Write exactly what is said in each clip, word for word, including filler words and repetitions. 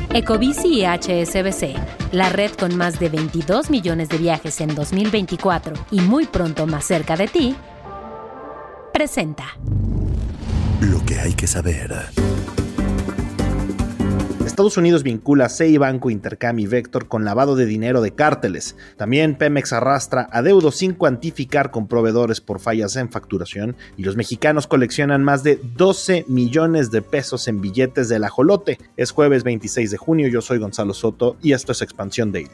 Ecobici y H S B C, la red con más de veintidós millones de viajes en dos mil veinticuatro y muy pronto más cerca de ti, presenta Lo que hay que saber. Estados Unidos vincula a Ceibanco, Intercam y Vector con lavado de dinero de cárteles. También Pemex arrastra adeudos sin cuantificar con proveedores por fallas en facturación. Y los mexicanos coleccionan más de doce millones de pesos en billetes del ajolote. Es jueves veintiséis de junio, yo soy Gonzalo Soto y esto es Expansión Daily.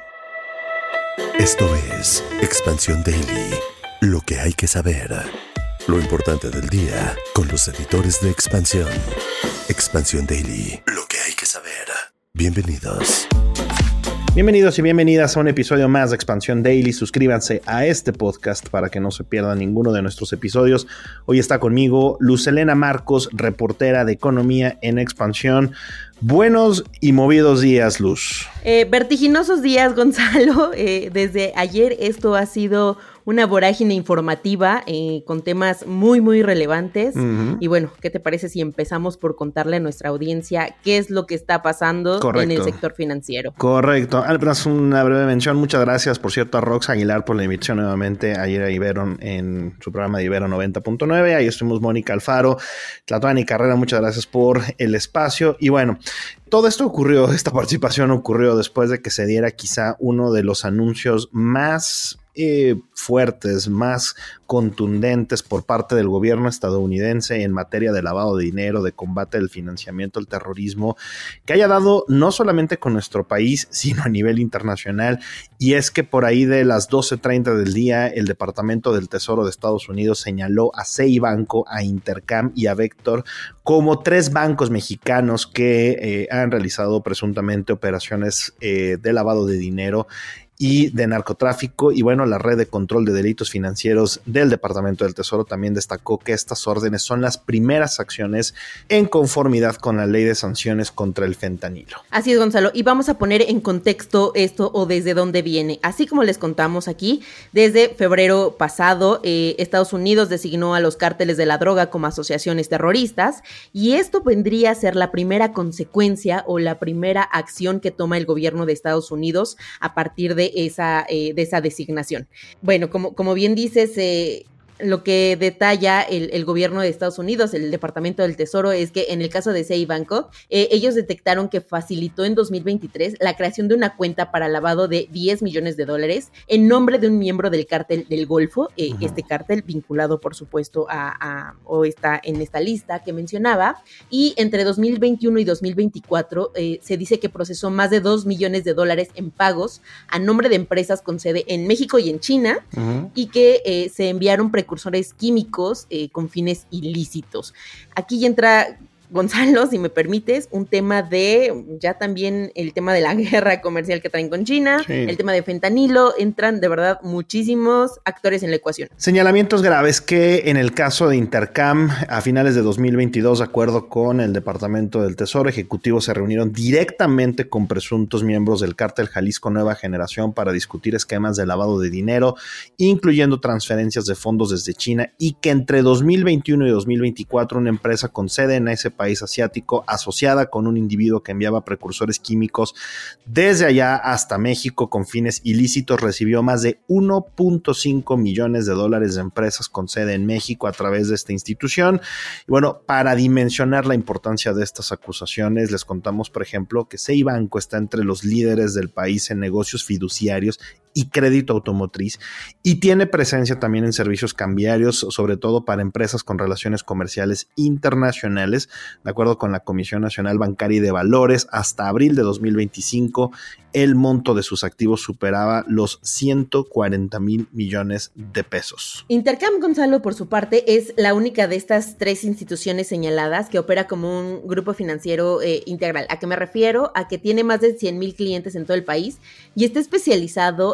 Esto es Expansión Daily. Lo que hay que saber. Lo importante del día con los editores de Expansión. Expansión Daily. Lo que hay que saber. Bienvenidos. Bienvenidos y bienvenidas a un episodio más de Expansión Daily. Suscríbanse a este podcast para que no se pierdan ninguno de nuestros episodios. Hoy está conmigo Luz Helena Marcos, reportera de Economía en Expansión. Buenos y movidos días, Luz. Eh, vertiginosos días, Gonzalo. Eh, desde ayer esto ha sido una vorágine informativa eh, con temas muy, muy relevantes. Uh-huh. Y bueno, ¿qué te parece si empezamos por contarle a nuestra audiencia qué es lo que está pasando Correcto. en el sector financiero? Correcto. Apenas una breve mención. Muchas gracias, por cierto, a Rox Aguilar por la invitación nuevamente ayer a Ibero en su programa de Ibero noventa punto nueve. Ahí estuvimos Mónica Alfaro, Tlatuani Carrera. Muchas gracias por el espacio. Y bueno, todo esto ocurrió, esta participación ocurrió después de que se diera quizá uno de los anuncios más Eh, fuertes, más contundentes por parte del gobierno estadounidense en materia de lavado de dinero, de combate del financiamiento al terrorismo, que haya dado no solamente con nuestro país, sino a nivel internacional. Y es que por ahí de las doce treinta del día, el Departamento del Tesoro de Estados Unidos señaló a Ceibanco, a Intercam y a Vector como tres bancos mexicanos que eh, han realizado presuntamente operaciones eh, de lavado de dinero y de narcotráfico. Y bueno, la red de control de delitos financieros del Departamento del Tesoro también destacó que estas órdenes son las primeras acciones en conformidad con la ley de sanciones contra el fentanilo. Así es, Gonzalo, y vamos a poner en contexto esto o desde dónde viene. Así como les contamos aquí, desde febrero pasado, eh, Estados Unidos designó a los cárteles de la droga como asociaciones terroristas, y esto vendría a ser la primera consecuencia o la primera acción que toma el gobierno de Estados Unidos a partir de esa, eh, de esa designación. Bueno, como, como bien dices, eh, lo que detalla el, el gobierno de Estados Unidos, el Departamento del Tesoro, es que en el caso de Ceibanco, eh, ellos detectaron que facilitó en dos mil veintitrés la creación de una cuenta para lavado de diez millones de dólares en nombre de un miembro del cártel del Golfo, eh, uh-huh. este cártel vinculado, por supuesto, a, a o está en esta lista que mencionaba, y entre dos mil veintiuno y dos mil veinticuatro eh, se dice que procesó más de dos millones de dólares en pagos a nombre de empresas con sede en México y en China, uh-huh. y que eh, se enviaron precursores químicos eh, con fines ilícitos. Aquí ya entra, Gonzalo, si me permites, un tema de, ya también el tema de la guerra comercial que traen con China, sí. el tema de fentanilo, entran de verdad muchísimos actores en la ecuación. Señalamientos graves que en el caso de Intercam, a finales de dos mil veintidós, de acuerdo con el Departamento del Tesoro, ejecutivos se reunieron directamente con presuntos miembros del cártel Jalisco Nueva Generación para discutir esquemas de lavado de dinero, incluyendo transferencias de fondos desde China, y que entre dos mil veintiuno y dos mil veinticuatro una empresa con sede en ese país asiático, asociada con un individuo que enviaba precursores químicos desde allá hasta México con fines ilícitos, recibió más de uno punto cinco millones de dólares de empresas con sede en México a través de esta institución. Y bueno, para dimensionar la importancia de estas acusaciones, les contamos, por ejemplo, que Ceibanco está entre los líderes del país en negocios fiduciarios y crédito automotriz, y tiene presencia también en servicios cambiarios, sobre todo para empresas con relaciones comerciales internacionales. De acuerdo con la Comisión Nacional Bancaria y de Valores, hasta abril de dos mil veinticinco, el monto de sus activos superaba los ciento cuarenta mil millones de pesos. Intercam, Gonzalo, por su parte, es la única de estas tres instituciones señaladas que opera como un grupo financiero eh, integral. ¿A qué me refiero? A que tiene más de cien mil clientes en todo el país y está especializado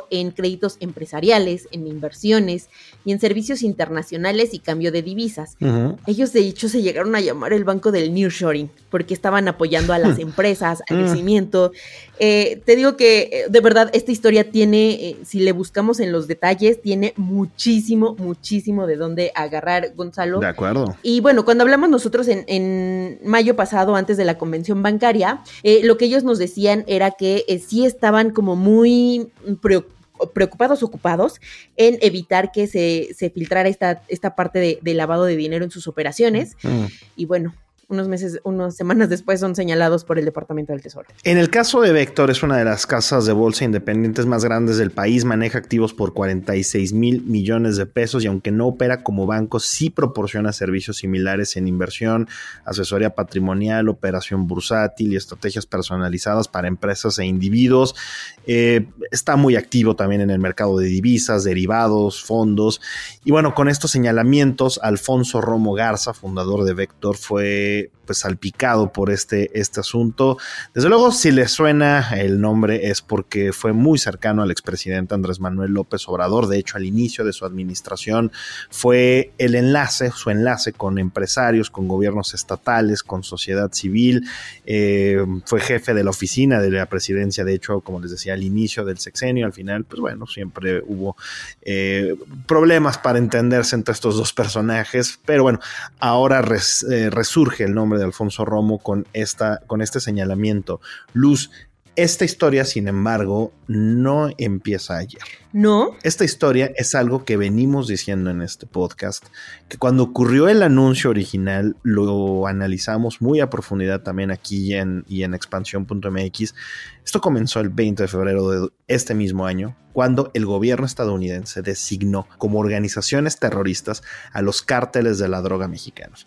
en créditos empresariales, en inversiones y en servicios internacionales y cambio de divisas. Uh-huh. Ellos de hecho se llegaron a llamar el banco del nearshoring porque estaban apoyando a las empresas, al crecimiento. Eh, te digo que de verdad esta historia tiene, eh, si le buscamos en los detalles, tiene muchísimo, muchísimo de dónde agarrar, Gonzalo. De acuerdo. Y bueno, cuando hablamos nosotros en, en mayo pasado, antes de la convención bancaria, eh, lo que ellos nos decían era que eh, sí estaban como muy preocupados, preocupados, ocupados en evitar que se, se filtrara esta, esta parte de, de lavado de dinero en sus operaciones. Mm. Y bueno, unos meses, unas semanas después son señalados por el Departamento del Tesoro. En el caso de Vector, es una de las casas de bolsa independientes más grandes del país, maneja activos por cuarenta y seis mil millones de pesos y aunque no opera como banco, sí proporciona servicios similares en inversión, asesoría patrimonial, operación bursátil y estrategias personalizadas para empresas e individuos. Eh, está muy activo también en el mercado de divisas, derivados, fondos. Y bueno, con estos señalamientos, Alfonso Romo Garza, fundador de Vector, fue pues salpicado por este, este asunto. Desde luego, si le suena el nombre es porque fue muy cercano al expresidente Andrés Manuel López Obrador. De hecho, al inicio de su administración fue el enlace, su enlace con empresarios, con gobiernos estatales, con sociedad civil. Eh, fue jefe de la oficina de la presidencia, de hecho, como les decía, al inicio del sexenio. Al final, pues bueno, siempre hubo eh, problemas para entenderse entre estos dos personajes, pero bueno, ahora res, eh, resurge el nombre de Alfonso Romo con, esta, con este señalamiento. Luz, esta historia, sin embargo, no empieza ayer. ¿No? Esta historia es algo que venimos diciendo en este podcast, que cuando ocurrió el anuncio original lo analizamos muy a profundidad también aquí en, y en expansión punto m x. Esto comenzó el veinte de febrero de este mismo año, cuando el gobierno estadounidense designó como organizaciones terroristas a los cárteles de la droga mexicanos.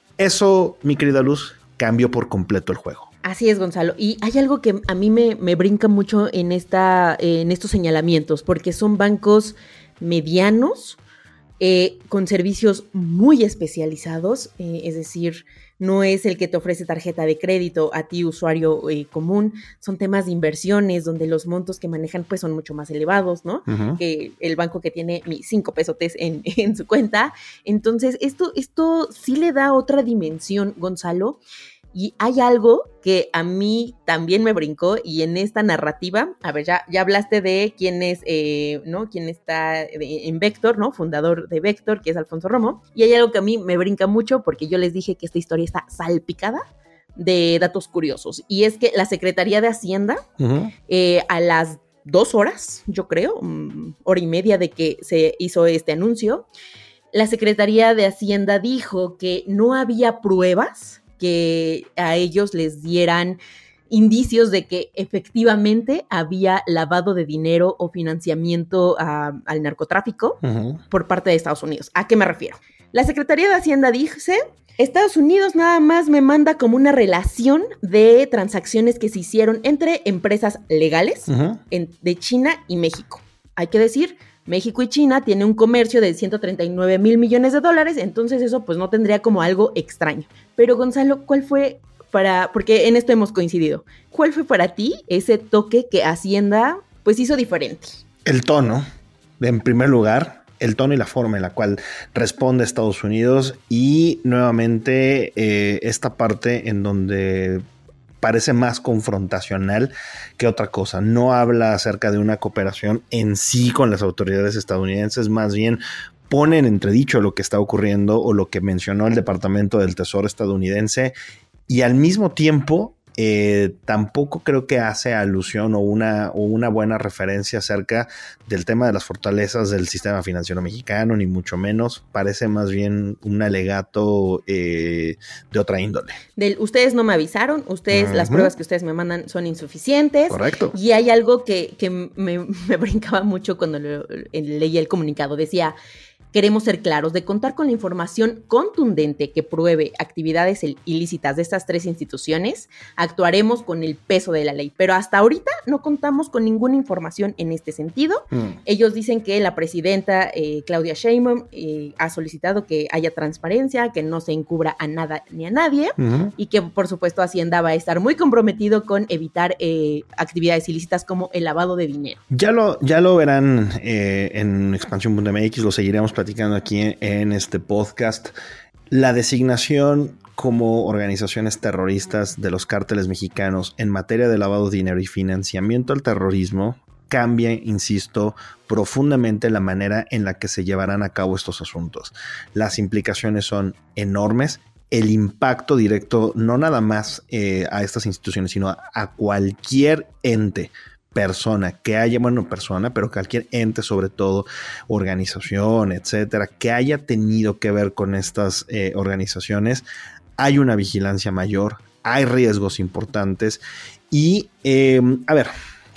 Eso, mi querida Luz, cambió por completo el juego. Así es, Gonzalo. Y hay algo que a mí me, me brinca mucho en, esta, eh, en estos señalamientos, porque son bancos medianos, eh, con servicios muy especializados, eh, es decir, no es el que te ofrece tarjeta de crédito a ti, usuario eh, común, son temas de inversiones donde los montos que manejan pues son mucho más elevados, ¿no? Uh-huh. Que el banco que tiene mis cinco pesotes en, en su cuenta. Entonces, esto, esto sí le da otra dimensión, Gonzalo. Y hay algo que a mí también me brincó y en esta narrativa, a ver, ya, ya hablaste de quién es, eh, ¿no? Quién está en Vector, ¿no? Fundador de Vector, que es Alfonso Romo. Y hay algo que a mí me brinca mucho porque yo les dije que esta historia está salpicada de datos curiosos. Y es que la Secretaría de Hacienda, uh-huh. eh, a las dos horas, yo creo, um, hora y media de que se hizo este anuncio, la Secretaría de Hacienda dijo que no había pruebas que a ellos les dieran indicios de que efectivamente había lavado de dinero o financiamiento a, al narcotráfico uh-huh. por parte de Estados Unidos. ¿A qué me refiero? La Secretaría de Hacienda dice, Estados Unidos nada más me manda como una relación de transacciones que se hicieron entre empresas legales uh-huh. en, de China y México. Hay que decir, México y China tienen un comercio de ciento treinta y nueve mil millones de dólares, entonces eso pues no tendría como algo extraño. Pero Gonzalo, ¿cuál fue para, porque en esto hemos coincidido, cuál fue para ti ese toque que Hacienda pues hizo diferente? El tono, en primer lugar, el tono y la forma en la cual responde Estados Unidos y nuevamente eh, esta parte en donde parece más confrontacional que otra cosa. No habla acerca de una cooperación en sí con las autoridades estadounidenses, más bien pone en entredicho lo que está ocurriendo o lo que mencionó el Departamento del Tesoro estadounidense y al mismo tiempo eh, tampoco creo que hace alusión o una, o una buena referencia acerca del tema de las fortalezas del sistema financiero mexicano, ni mucho menos. Parece más bien un alegato eh, de otra índole. Del, ustedes no me avisaron, ustedes, uh-huh. las pruebas que ustedes me mandan son insuficientes. Correcto. Y hay algo que, que me, me brincaba mucho cuando lo, leía el comunicado. Decía, Queremos ser claros, de contar con la información contundente que pruebe actividades ilícitas de estas tres instituciones, actuaremos con el peso de la ley. Pero hasta ahorita no contamos con ninguna información en este sentido. Mm. Ellos dicen que la presidenta eh, Claudia Sheinbaum eh, ha solicitado que haya transparencia, que no se encubra a nada ni a nadie, uh-huh. y que por supuesto Hacienda va a estar muy comprometido con evitar eh, actividades ilícitas como el lavado de dinero. Ya lo, ya lo verán eh, en expansión punto m x, lo seguiremos platicando aquí en, en este podcast. La designación como organizaciones terroristas de los cárteles mexicanos en materia de lavado de dinero y financiamiento al terrorismo cambia, insisto, profundamente la manera en la que se llevarán a cabo estos asuntos. Las implicaciones son enormes. El impacto directo, no nada más eh, a estas instituciones, sino a, a cualquier ente, persona que haya, bueno, persona, pero cualquier ente, sobre todo organización, etcétera, que haya tenido que ver con estas eh, organizaciones, hay una vigilancia mayor, hay riesgos importantes y, eh, a ver,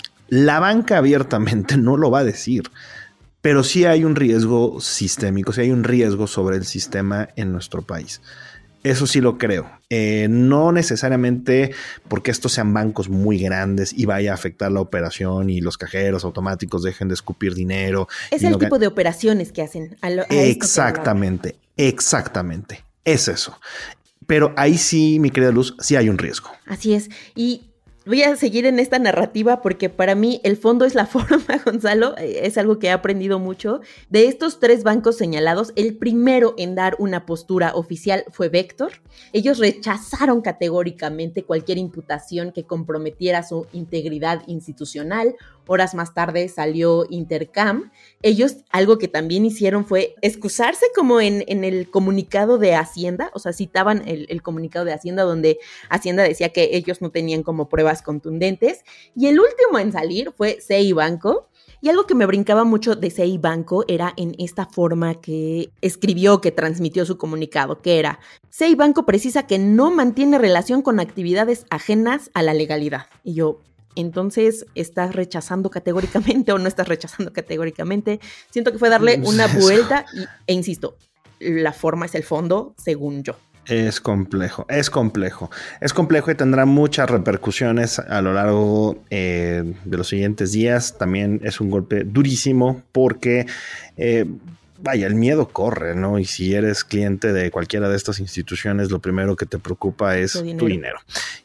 la banca abiertamente no lo va a decir, pero sí hay un riesgo sistémico, sí hay un riesgo sobre el sistema en nuestro país. Eso sí lo creo. Eh, no necesariamente porque estos sean bancos muy grandes y vaya a afectar la operación y los cajeros automáticos dejen de escupir dinero. Es el no tipo gan- de operaciones que hacen. A lo, a exactamente, exactamente. Es eso. Pero ahí sí, mi querida Luz, sí hay un riesgo. Así es. Y voy a seguir en esta narrativa porque para mí el fondo es la forma, Gonzalo, es algo que he aprendido mucho. De estos tres bancos señalados, el primero en dar una postura oficial fue Vector. Ellos rechazaron categóricamente cualquier imputación que comprometiera su integridad institucional. Horas más tarde salió Intercam. Ellos algo que también hicieron fue excusarse como en, en el comunicado de Hacienda, o sea, citaban el, el comunicado de Hacienda donde Hacienda decía que ellos no tenían como pruebas contundentes. Y el último en salir fue C I Banco. Y algo que me brincaba mucho de C I Banco era en esta forma que escribió, que transmitió su comunicado, que era: C I Banco precisa que no mantiene relación con actividades ajenas a la legalidad. Y yo... Entonces, ¿estás rechazando categóricamente o no estás rechazando categóricamente? Siento que fue darle una vuelta y, e insisto, la forma es el fondo, según yo. Es complejo, es complejo. Es complejo y tendrá muchas repercusiones a lo largo eh, de los siguientes días. También es un golpe durísimo porque... Eh, Vaya, el miedo corre, ¿no? Y si eres cliente de cualquiera de estas instituciones, lo primero que te preocupa es tu dinero. tu dinero.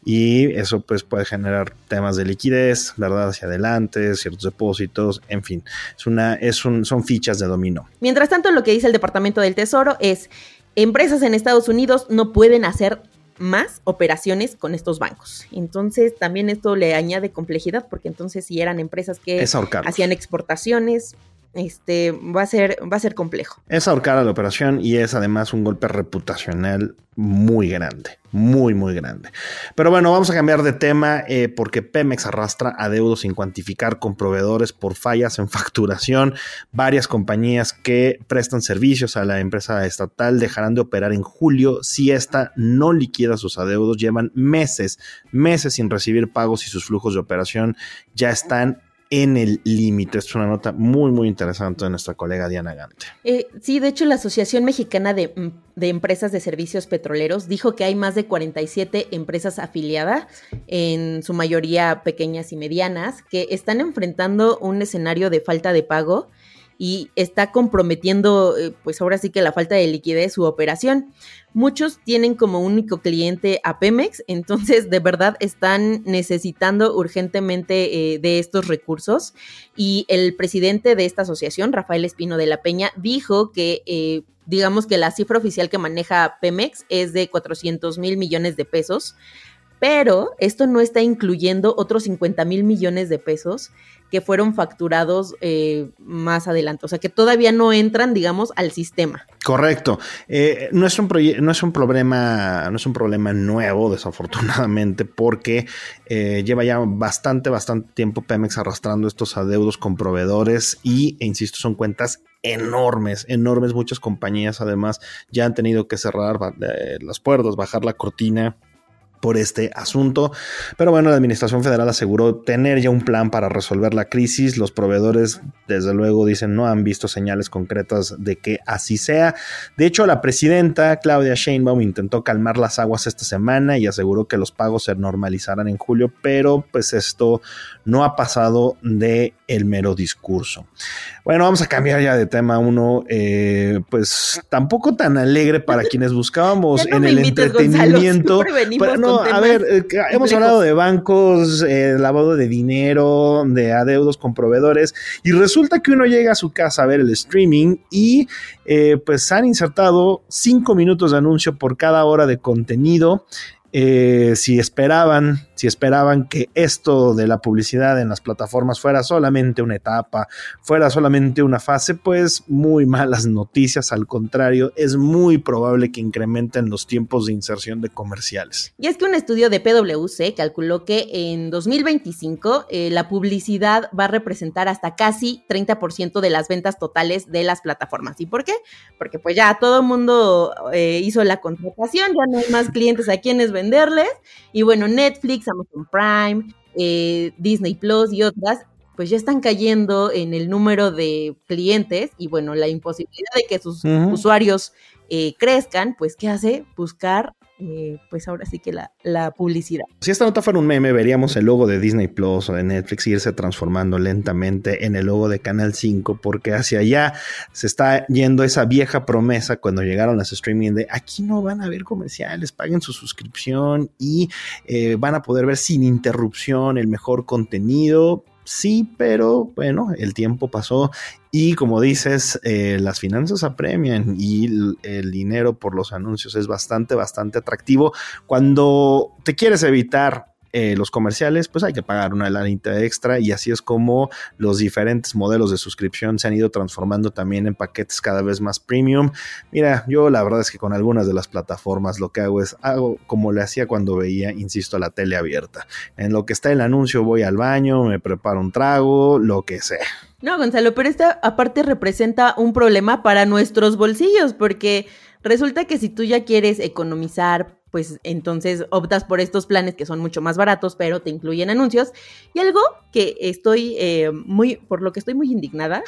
Y eso pues puede generar temas de liquidez, ¿verdad? Hacia adelante, ciertos depósitos, en fin. Es una, es un, son fichas de dominó. Mientras tanto, lo que dice el Departamento del Tesoro es: empresas en Estados Unidos no pueden hacer más operaciones con estos bancos. Entonces, también esto le añade complejidad, porque entonces si eran empresas que hacían exportaciones... Este va a ser va a ser complejo. Es ahorcar a la operación y es además un golpe reputacional muy grande, muy muy grande. Pero bueno, vamos a cambiar de tema eh, porque Pemex arrastra adeudos sin cuantificar con proveedores por fallas en facturación. Varias compañías que prestan servicios a la empresa estatal dejarán de operar en julio si esta no liquida sus adeudos. Llevan meses, meses sin recibir pagos y sus flujos de operación ya están en el límite. Es una nota muy, muy interesante de nuestra colega Diana Gante. Eh, sí, de hecho, la Asociación Mexicana de, de Empresas de Servicios Petroleros dijo que hay más de cuarenta y siete empresas afiliadas, en su mayoría pequeñas y medianas, que están enfrentando un escenario de falta de pago y está comprometiendo, pues ahora sí que la falta de liquidez su operación. Muchos tienen como único cliente a Pemex, entonces de verdad están necesitando urgentemente eh, de estos recursos. Y el presidente de esta asociación, Rafael Espino de la Peña, dijo que eh, digamos que la cifra oficial que maneja Pemex es de cuatrocientos mil millones de pesos, pero esto no está incluyendo otros cincuenta mil millones de pesos que fueron facturados eh, más adelante, o sea que todavía no entran, digamos, al sistema. Correcto. Eh, no es un proye- no es un problema, no es un problema nuevo, desafortunadamente, porque eh, lleva ya bastante, bastante tiempo Pemex arrastrando estos adeudos con proveedores y, e insisto, son cuentas enormes, enormes. Muchas compañías además ya han tenido que cerrar eh, las puertas, bajar la cortina por este asunto. Pero bueno, la administración federal aseguró tener ya un plan para resolver la crisis. Los proveedores, desde luego, dicen no han visto señales concretas de que así sea. De hecho, la presidenta Claudia Sheinbaum intentó calmar las aguas esta semana y aseguró que los pagos se normalizarán en julio, pero pues esto no ha pasado de el mero discurso. Bueno, vamos a cambiar ya de tema. Uno, eh, pues tampoco tan alegre para quienes buscábamos no en el invites, entretenimiento. Pero no, a ver, eh, hemos hablado de bancos, eh, lavado de dinero, de adeudos con proveedores, y resulta que uno llega a su casa a ver el streaming y eh, pues han insertado cinco minutos de anuncio por cada hora de contenido. Eh, si esperaban, si esperaban que esto de la publicidad en las plataformas fuera solamente una etapa, fuera solamente una fase, pues muy malas noticias. Al contrario, es muy probable que incrementen los tiempos de inserción de comerciales. Y es que un estudio de P W C calculó que en dos mil veinticinco eh, la publicidad va a representar hasta casi treinta por ciento de las ventas totales de las plataformas. ¿Y por qué? Porque pues ya todo el mundo eh, hizo la contratación, ya no hay más clientes a quienes venderles, y bueno, Netflix, Amazon Prime, eh, Disney Plus y otras, pues ya están cayendo en el número de clientes, y bueno, la imposibilidad de que sus uh-huh. usuarios eh, crezcan, pues ¿qué hace? Buscar Eh, pues ahora sí que la, la publicidad. Si esta nota fuera un meme, veríamos el logo de Disney Plus o de Netflix irse transformando lentamente en el logo de Canal cinco, porque hacia allá se está yendo esa vieja promesa cuando llegaron las streaming de aquí no van a haber comerciales, paguen su suscripción y eh, van a poder ver sin interrupción el mejor contenido. Sí, pero bueno, el tiempo pasó y como dices, eh, las finanzas apremian y el, el dinero por los anuncios es bastante, bastante atractivo. Cuando te quieres evitar Eh, los comerciales, pues hay que pagar una lanita extra, y así es como los diferentes modelos de suscripción se han ido transformando también en paquetes cada vez más premium. Mira, yo la verdad es que con algunas de las plataformas lo que hago es, hago como le hacía cuando veía, insisto, la tele abierta. En lo que está el anuncio voy al baño, me preparo un trago, lo que sea. No, Gonzalo, pero esta aparte representa un problema para nuestros bolsillos, porque resulta que si tú ya quieres economizar, pues entonces optas por estos planes que son mucho más baratos, pero te incluyen anuncios. Y algo que estoy eh, muy, por lo que estoy muy indignada,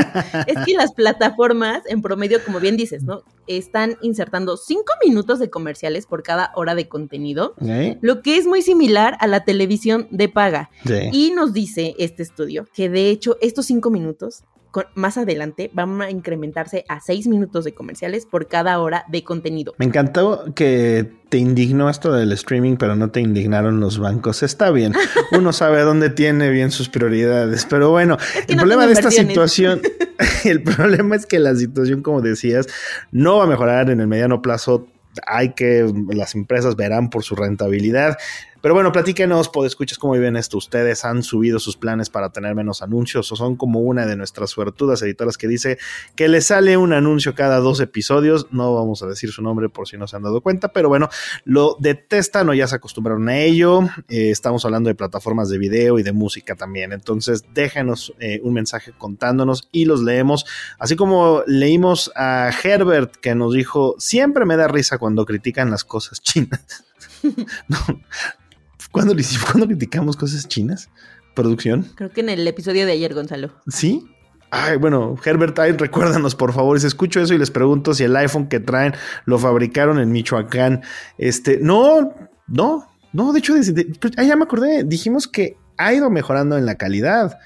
es que las plataformas, en promedio, como bien dices, ¿no? Están insertando cinco minutos de comerciales por cada hora de contenido, ¿sí? Lo que es muy similar a la televisión de paga. Sí. Y nos dice este estudio que de hecho estos cinco minutos más adelante van a incrementarse a seis minutos de comerciales por cada hora de contenido. Me encantó que te indignó esto del streaming, pero no te indignaron los bancos. Está bien, uno sabe dónde tiene bien sus prioridades, pero bueno, es que el no problema de esta situación, el problema es que la situación, como decías, no va a mejorar en el mediano plazo. Hay que, las empresas verán por su rentabilidad. Pero bueno, platíquenos, podescuchas, cómo viven esto. ¿Ustedes han subido sus planes para tener menos anuncios o son como una de nuestras suertudas editoras que dice que le sale un anuncio cada dos episodios? No vamos a decir su nombre por si no se han dado cuenta, pero bueno, lo detestan o ya se acostumbraron a ello. Eh, estamos hablando de plataformas de video y de música también. Entonces déjenos eh, un mensaje contándonos y los leemos. Así como leímos a Herbert, que nos dijo, siempre me da risa cuando critican las cosas chinas. No. ¿Cuándo, ¿Cuándo criticamos cosas chinas? ¿Producción? Creo que en el episodio de ayer, Gonzalo. ¿Sí? Ay, bueno, Herbert, ay, recuérdanos, por favor. Si escucho eso y les pregunto si el iPhone que traen lo fabricaron en Michoacán. Este, no, no, no, de hecho, de, de, ah, ya me acordé. Dijimos que ha ido mejorando en la calidad.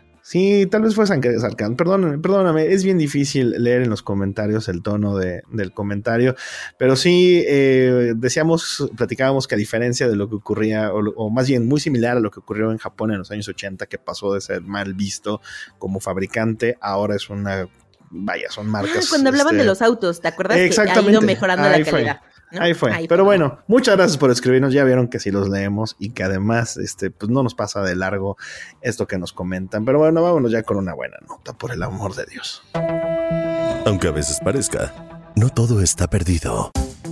Sí, tal vez fue sarcasmo. Perdóname, perdóname, es bien difícil leer en los comentarios el tono de, del comentario, pero sí eh, decíamos, platicábamos que a diferencia de lo que ocurría, o, o más bien muy similar a lo que ocurrió en Japón en los años ochenta, que pasó de ser mal visto como fabricante, ahora es una, vaya, son marcas. Ah, cuando hablaban este, de los autos, ¿te acuerdas? Exactamente. Que ha ido mejorando Ahí la calidad. Fue. ¿No? Ahí fue, Ahí pero fue. Bueno, muchas gracias por escribirnos, ya vieron que sí los leemos y que además este, pues no nos pasa de largo esto que nos comentan, pero bueno, vámonos ya con una buena nota, por el amor de Dios. Aunque a veces parezca, no todo está perdido.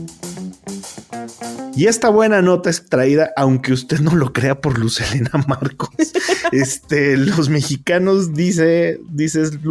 Y esta buena nota es traída, aunque usted no lo crea, por Luz Helena Marcos. Este, los mexicanos, dice, dices Luz,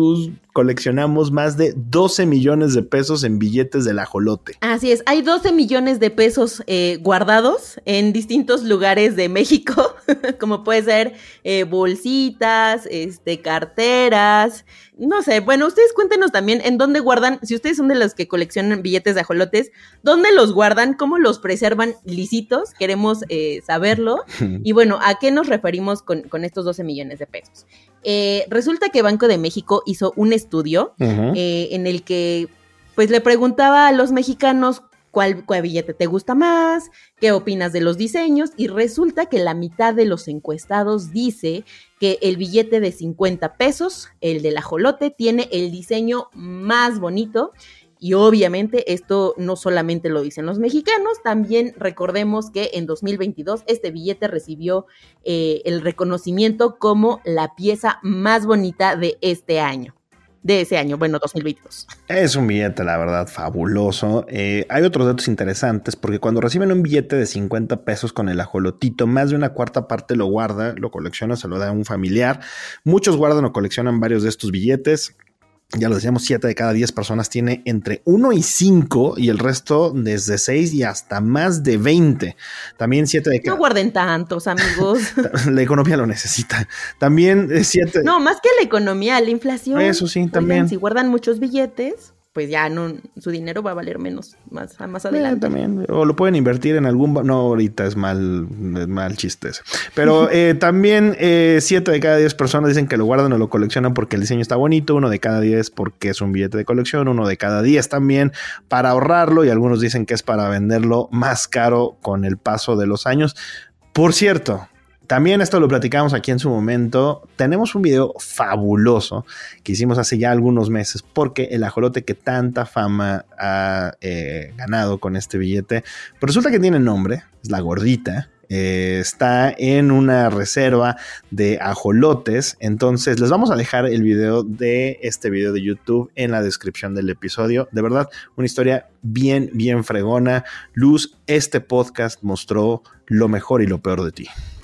coleccionamos más de doce millones de pesos en billetes del ajolote. Así es, hay doce millones de pesos eh, guardados en distintos lugares de México, como puede ser eh, bolsitas, este, carteras, no sé. Bueno, ustedes cuéntenos también en dónde guardan, si ustedes son de los que coleccionan billetes de ajolotes, ¿dónde los guardan? ¿Cómo los preservan lisitos? Queremos eh, saberlo. Y bueno, ¿a qué nos referimos con, con estos doce millones de pesos? Eh, resulta que Banco de México hizo un estudio uh-huh. eh, en el que pues le preguntaba a los mexicanos cuál, cuál billete te gusta más, qué opinas de los diseños, y resulta que la mitad de los encuestados dice que el billete de cincuenta pesos, el del ajolote, tiene el diseño más bonito. Y obviamente esto no solamente lo dicen los mexicanos, también recordemos que en dos mil veintidós este billete recibió eh, el reconocimiento como la pieza más bonita de este año. De ese año, bueno, dos mil veintidós. Es un billete, la verdad, fabuloso. Eh, hay otros datos interesantes, porque cuando reciben un billete de cincuenta pesos con el ajolotito, más de una cuarta parte lo guarda, lo colecciona, se lo da a un familiar. Muchos guardan o coleccionan varios de estos billetes. Ya lo decíamos, siete de cada diez personas tiene entre uno y cinco, y el resto desde seis y hasta más de veinte. También siete de cada... No guarden tantos, amigos. La economía lo necesita. También siete... No, más que la economía, la inflación. Eso sí, también. Oigan, si guardan muchos billetes, pues ya no, su dinero va a valer menos más, más adelante. Eh, también, o lo pueden invertir en algún... No, ahorita es mal, es mal chiste ese. Pero eh, también eh, siete de cada diez personas dicen que lo guardan o lo coleccionan porque el diseño está bonito, uno de cada diez porque es un billete de colección, uno de cada diez también para ahorrarlo, y algunos dicen que es para venderlo más caro con el paso de los años. Por cierto, también esto lo platicamos aquí en su momento. Tenemos un video fabuloso que hicimos hace ya algunos meses, porque el ajolote que tanta fama ha eh, ganado con este billete, pues resulta que tiene nombre, es la gordita. Eh, está en una reserva de ajolotes. Entonces les vamos a dejar el video de este video de YouTube en la descripción del episodio. De verdad, una historia bien, bien fregona. Luz, este podcast mostró lo mejor y lo peor de ti.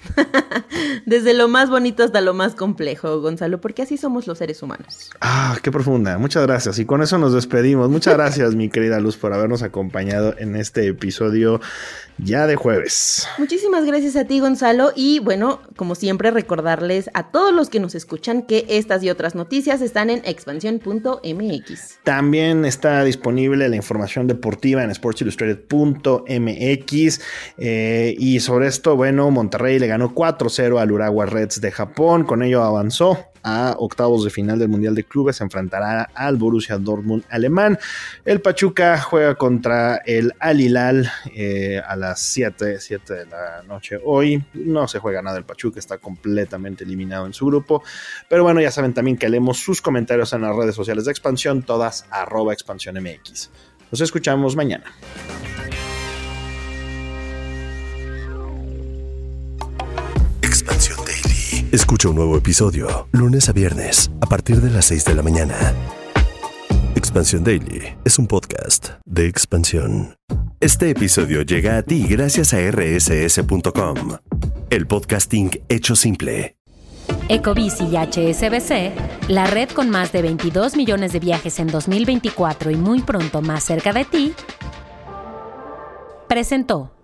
Desde lo más bonito hasta lo más complejo, Gonzalo, porque así somos los seres humanos. Ah, qué profunda. Muchas gracias. Y con eso nos despedimos. Muchas gracias, mi querida Luz, por habernos acompañado en este episodio ya de jueves. Muchísimas gracias a ti, Gonzalo. Y bueno, como siempre, recordarles a todos los que nos escuchan que estas y otras noticias están en expansión punto m x. También está disponible la información deportiva en sports illustrated punto m x. Eh, y sobre esto, bueno, Monterrey le ganó cuatro cero al Urawa Reds de Japón. Con ello avanzó a octavos de final del Mundial de Clubes. Se enfrentará al Borussia Dortmund alemán. El Pachuca juega contra el Al Hilal eh, a las siete de la noche hoy. No se juega nada el Pachuca, está completamente eliminado en su grupo. Pero bueno, ya saben también que leemos sus comentarios en las redes sociales de Expansión, todas arroba Expansión M X. Nos escuchamos mañana. Expansión Daily. Escucha un nuevo episodio lunes a viernes a partir de las seis de la mañana. Expansión Daily es un podcast de Expansión. Este episodio llega a ti gracias a erre ese ese punto com, el podcasting hecho simple. Ecobici y hache ese be ce, la red con más de veintidós millones de viajes en dos mil veinticuatro y muy pronto más cerca de ti, presentó.